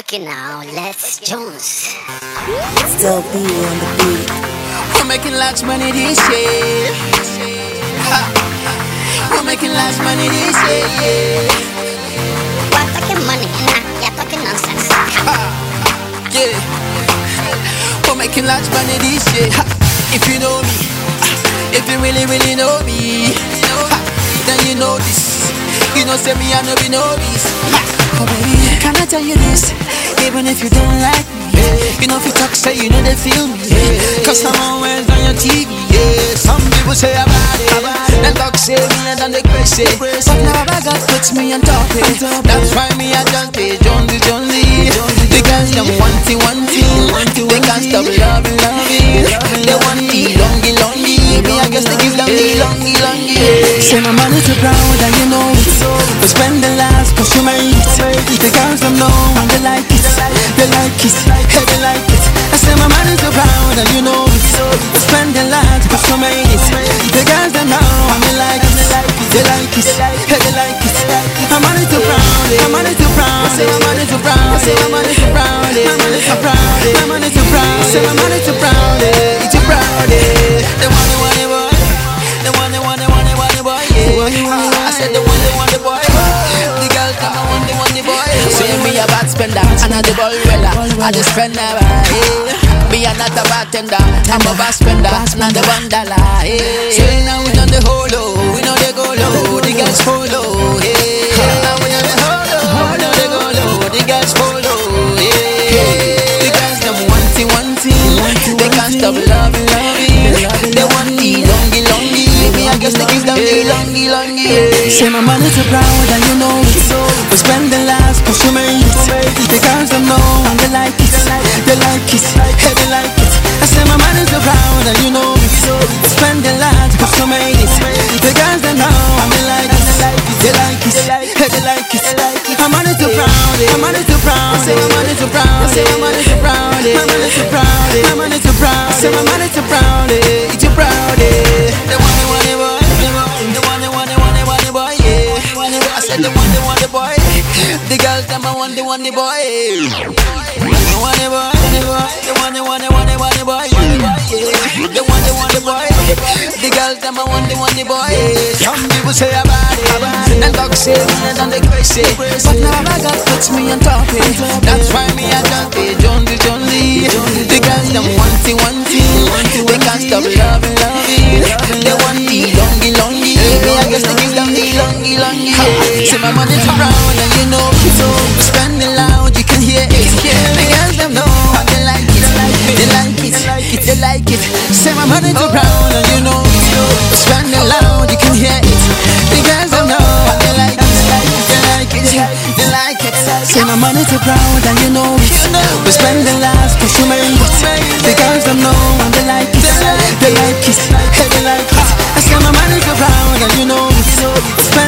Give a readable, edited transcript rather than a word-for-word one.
rocking now, let's Jones. Still be on the beat. We're making lots of money this year. We're making lots of money this year. We're talking money, nah, you're talking nonsense. Yeah. We're making lots of money this year. If you know me, if you really, really know me, then you know this. You know, say me, I know be novice. Oh baby, can I tell you this? Even if you don't like me, you know if you talk, say you know they feel me. Cause I'm always on your TV. Some people say about it, then talk say me and then they crazy. But now I got puts me on top it. That's why me I just pay Jonesy. The girls them wanting. They can't stop loving. They want the longy. Me I guess they give them the longy. Say my money too proud and you know it. We spend the last cause you made it. The girls them know and they like it. They like it, hey they like it. I say my money too proud and you know it. We spend the last cause you made it. The girls them know and they like it. They like it, hey they like it. My money too proud, my money too proud. Say my money too proud, say my money too proud. My money too proud, my money too proud. Say my money too proud, it's too proud. They want it boy. They want it boy. I said they want the boy. The girls come and want the boy. Say me a bad spender and I the ball weller. I the spender. Me a not a bartender. I'm a bad spender and the bandala. Say now we done the holo, we know they go low. The girls follow. Now we know the holo, we know they go low. The girls follow. The girls them wanting. They can't stop loving. They want the longy. Me I guess they give them the longy. Say my money too proud and you know it. We spend the last cause you made it. The girls them know and they like it. They like it, hey they like it. I say my money too proud and you know it. We spend the last cause you made it. The girls them know and they like it. They like it, hey they like it. My money too proud, my money too proud. Say my money too proud, say my money too proud. My money too proud, my money too proud. Say my money too proud, it's too proud. They want it boy. They want it boy, yeah. I said they want the boy. The girls them I want the boy. They want it boy. They want the boy, yeah. They want the boy. The girls them I want the boy. Some people say about it, then talk say me and then they crazy. But now I got puts me on top it. That's why me I just pay Jonesy. The girls them wanting. They can't stop loving. They want the longy. Me I guess they give them the longy. Say my money too round and you know it. We spend it loud, you can hear it. The girls them know and they like it. They like it. Say my money too round and you know it. We spend it loud, you can hear it. The girls them know and they like it. They like it. Say my money too proud and you know it. We spend the last cause you made it. The girls them know and they like it. They like it, hey they like it. I say my money too proud and you know it.